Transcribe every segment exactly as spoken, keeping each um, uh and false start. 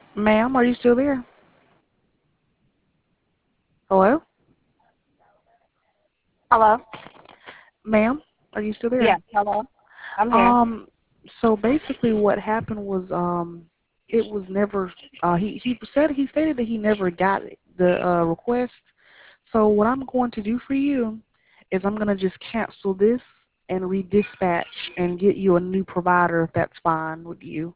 Ma'am, are you still there? Hello? Hello? Ma'am, are you still there? Yes, hello. I'm here. Um, so basically what happened was um it was never uh he he said he stated that he never got it, the uh request. So what I'm going to do for you is I'm going to just cancel this and redispatch and get you a new provider if that's fine with you.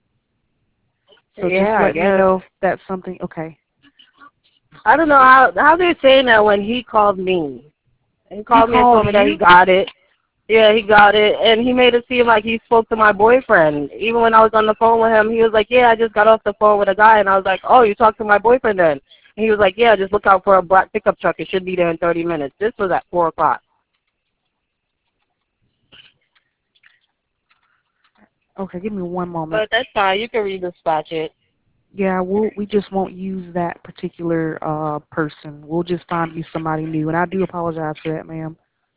So just Yeah, I let me guess. know if that's something okay. I don't know how how they're saying that when he called me. He He called me and called told me that he you? got it. Yeah, he got it, and he made it seem like he spoke to my boyfriend. Even when I was on the phone with him, he was like, "Yeah, I just got off the phone with a guy," and I was like, "Oh, you talked to my boyfriend then?" And he was like, "Yeah, just look out for a black pickup truck. It should be there in thirty minutes." This was at four o'clock, Okay, give me one moment. but that's fine. You can redispatch it. Yeah, we'll we just won't use that particular uh person. We'll just find you somebody new, and I do apologize for that, ma'am.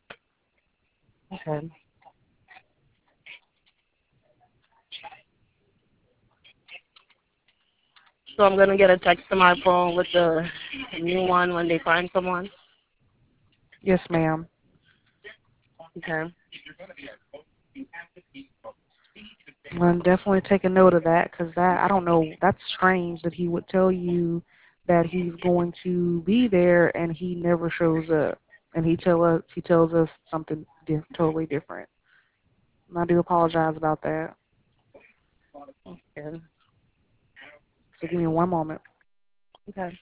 Okay. So I'm gonna get a text to my phone with the new one when they find someone. Yes, ma'am. Okay. I'm definitely take a note of that because that I don't know. That's strange that he would tell you that he's going to be there and he never shows up, and he tell us he tells us something di- totally different. And I do apologize about that. Okay. So give me one moment. Okay.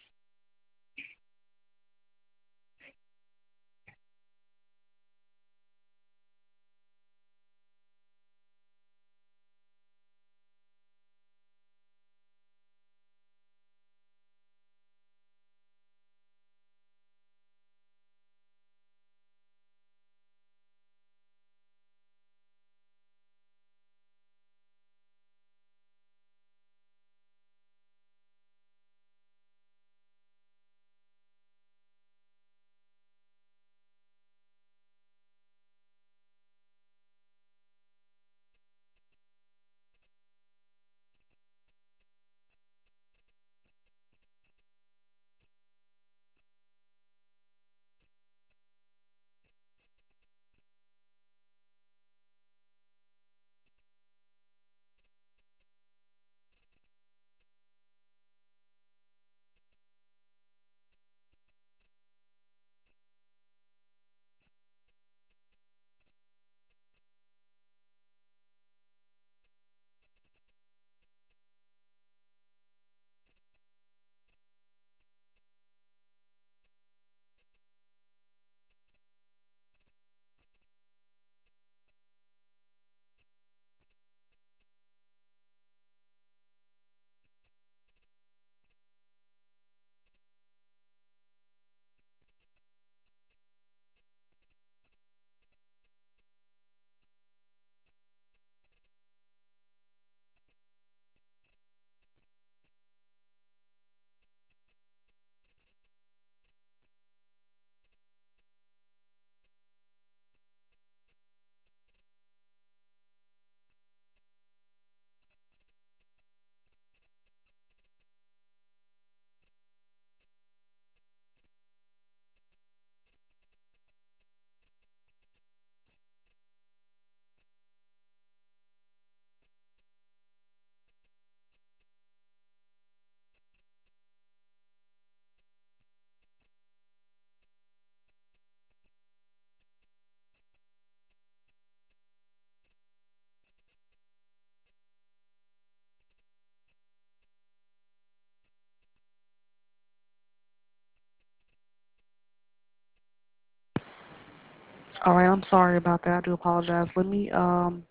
All right, I'm sorry about that. I do apologize. Let me um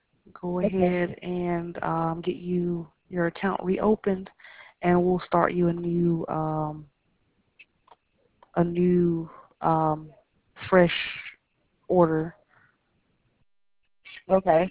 go Okay. ahead and um get you your account reopened, and we'll start you a new um a new um fresh order. Okay.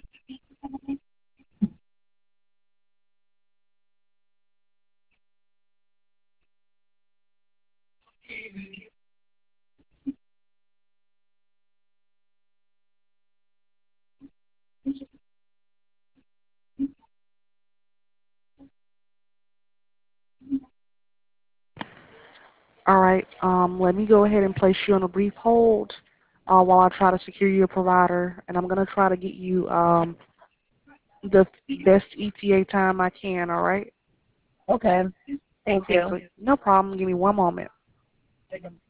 All right. Um, let me go ahead and place you on a brief hold uh, while I try to secure you a provider, and I'm gonna try to get you um, the best E T A time I can. All right. Okay. Thank Okay. you. So no problem. Give me one moment.